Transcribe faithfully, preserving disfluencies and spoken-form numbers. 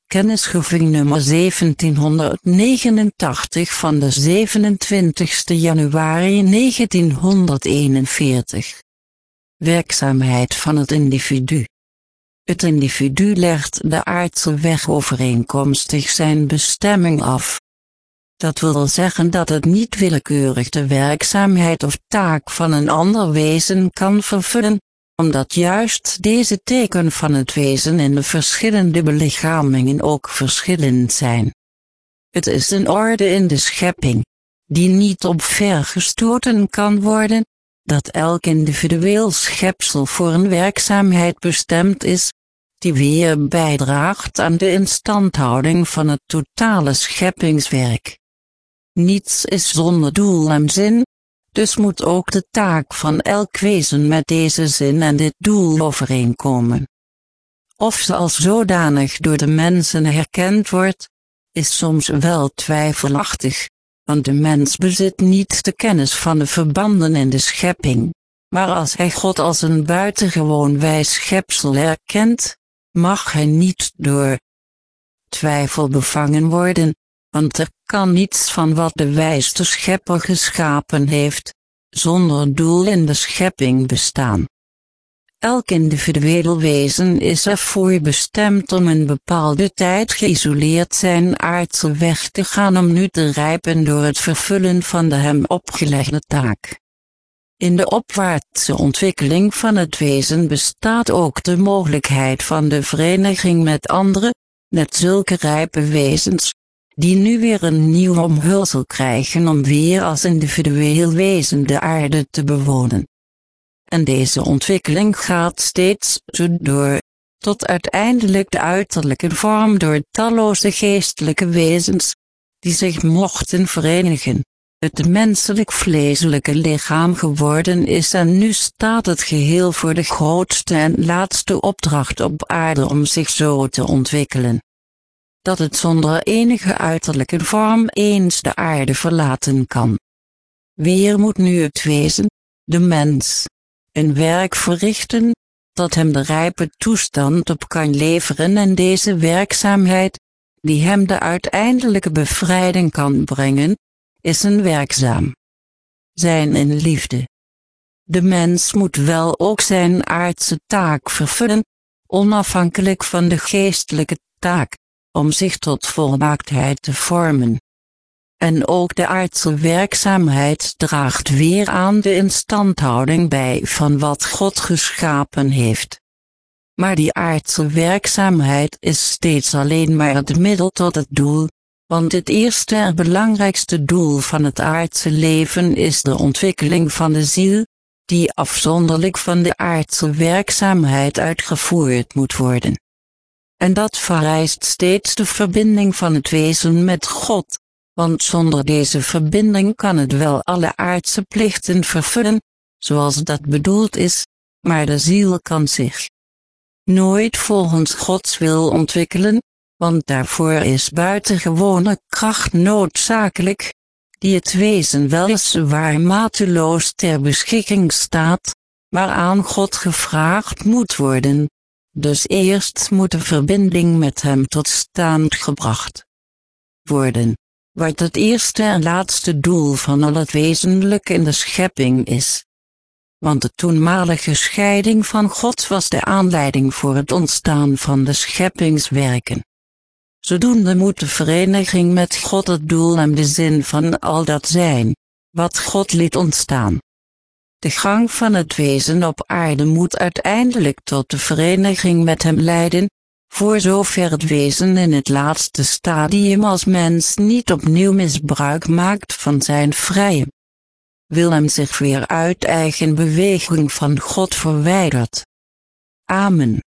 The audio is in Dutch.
Kennisgeving nummer zeventienhonderdnegenentachtig van de zevenentwintigste januari negentienhonderdeenenveertig. Werkzaamheid van het individu. Het individu legt de aardse weg overeenkomstig zijn bestemming af. Dat wil zeggen dat het niet willekeurig de werkzaamheid of taak van een ander wezen kan vervullen, omdat juist deze teken van het wezen in de verschillende belichamingen ook verschillend zijn. Het is een orde in de schepping, die niet omvergestoten kan worden, dat elk individueel schepsel voor een werkzaamheid bestemd is, die weer bijdraagt aan de instandhouding van het totale scheppingswerk. Niets is zonder doel en zin, dus moet ook de taak van elk wezen met deze zin en dit doel overeenkomen. Of ze als zodanig door de mensen herkend wordt, is soms wel twijfelachtig, want de mens bezit niet de kennis van de verbanden in de schepping, maar als hij God als een buitengewoon wijs schepsel erkent, mag hij niet door twijfel bevangen worden, want er kan niets van wat de wijste schepper geschapen heeft, zonder doel in de schepping bestaan. Elk individueel wezen is ervoor bestemd om een bepaalde tijd geïsoleerd zijn aardse weg te gaan om nu te rijpen door het vervullen van de hem opgelegde taak. In de opwaartse ontwikkeling van het wezen bestaat ook de mogelijkheid van de vereniging met andere, net zulke rijpe wezens, die nu weer een nieuw omhulsel krijgen om weer als individueel wezen de aarde te bewonen. En deze ontwikkeling gaat steeds zo door, tot uiteindelijk de uiterlijke vorm door talloze geestelijke wezens, die zich mochten verenigen, het menselijk vleeselijke lichaam geworden is en nu staat het geheel voor de grootste en laatste opdracht op aarde om zich zo te ontwikkelen, dat het zonder enige uiterlijke vorm eens de aarde verlaten kan. Weer moet nu het wezen, de mens, een werk verrichten, dat hem de rijpe toestand op kan leveren en deze werkzaamheid, die hem de uiteindelijke bevrijding kan brengen, is een werkzaam zijn in liefde. De mens moet wel ook zijn aardse taak vervullen, onafhankelijk van de geestelijke taak, om zich tot volmaaktheid te vormen. En ook de aardse werkzaamheid draagt weer aan de instandhouding bij van wat God geschapen heeft. Maar die aardse werkzaamheid is steeds alleen maar het middel tot het doel, want het eerste en belangrijkste doel van het aardse leven is de ontwikkeling van de ziel, die afzonderlijk van de aardse werkzaamheid uitgevoerd moet worden. En dat vereist steeds de verbinding van het wezen met God, want zonder deze verbinding kan het wel alle aardse plichten vervullen, zoals dat bedoeld is, maar de ziel kan zich nooit volgens Gods wil ontwikkelen, want daarvoor is buitengewone kracht noodzakelijk, die het wezen weliswaar mateloos ter beschikking staat, maar aan God gevraagd moet worden, dus eerst moet de verbinding met hem tot stand gebracht worden, wat het eerste en laatste doel van al het wezenlijke in de schepping is. Want de toenmalige scheiding van God was de aanleiding voor het ontstaan van de scheppingswerken. Zodoende moet de vereniging met God het doel en de zin van al dat zijn, wat God liet ontstaan. De gang van het wezen op aarde moet uiteindelijk tot de vereniging met hem leiden, voor zover het wezen in het laatste stadium als mens niet opnieuw misbruik maakt van zijn vrije wil en zich weer uit eigen beweging van God verwijdert. Amen.